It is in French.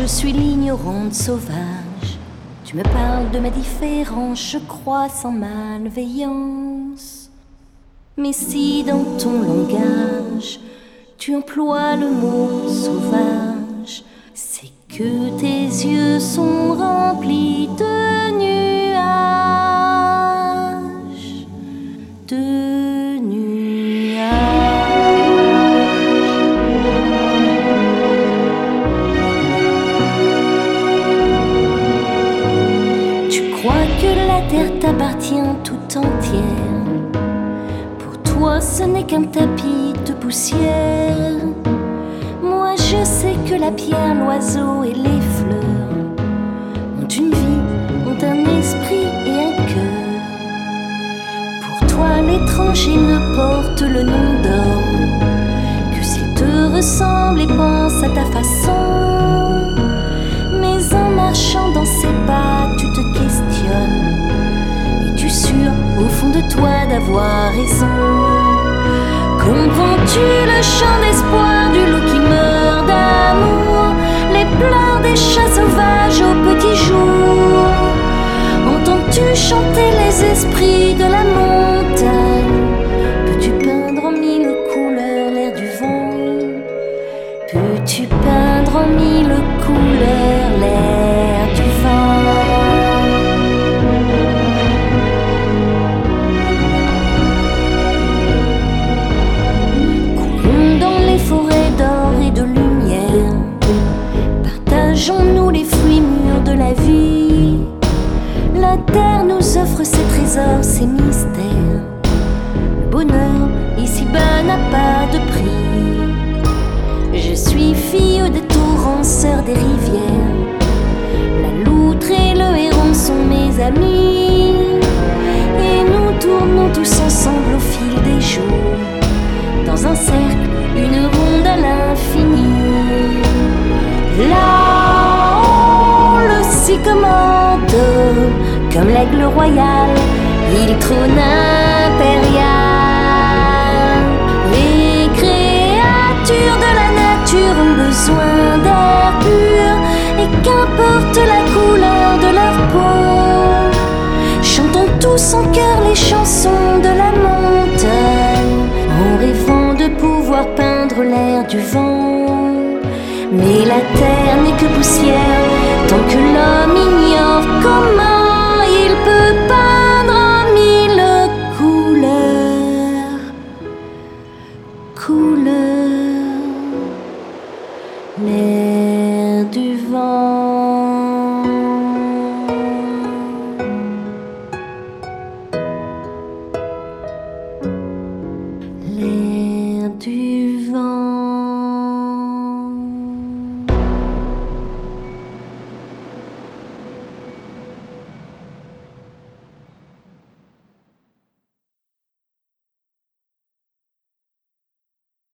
je suis l'ignorante sauvage. Tu me parles de ma différence, je crois sans malveillance. Mais si dans ton langage tu emploies le mot sauvage, c'est que tes yeux sont remplis de nuages, de nuages. Tu crois que la terre t'appartient tout entière. Pour toi, ce n'est qu'un tapis de poussière. Moi, je sais que la pierre, l'oiseau et les fleurs ont une vie, ont un esprit et un cœur. Pour toi, l'étranger ne porte le nom d'homme que s'il te ressemble et pense à ta façon. Mais en marchant dans ses pas, tu te questionnes. Es-tu sûr, au fond de toi, d'avoir raison? Comprends-tu le chant d'espoir du loup qui meurt d'amour, les pleurs des chats sauvages au petit jour? Entends-tu chanter les esprits de la montagne? Peux-tu peindre en mille couleurs l'air du vent? Peux-tu peindre en mille couleurs l'air du vent? De lumière, partageons-nous les fruits mûrs de la vie. La terre nous offre ses trésors, ses mystères. Le bonheur ici-bas n'a pas de prix. Je suis fille des torrents, sœur des rivières. La loutre et le héron sont mes amis. Et nous tournons tous ensemble au fil des jours, dans un cercle, une ronde à l'infini. Là-haut, le sycomore, comme l'aigle royal, il trône impérial. Les créatures de la nature ont besoin d'air pur, et qu'importe la couleur de leur peau, chantons tous en chœur les chansons de la montagne, en rêvant de pouvoir peindre l'air du vent. Mais la terre n'est que poussière, tant que l'homme ignore comment il peut peindre en mille couleurs, couleurs, l'air du vent.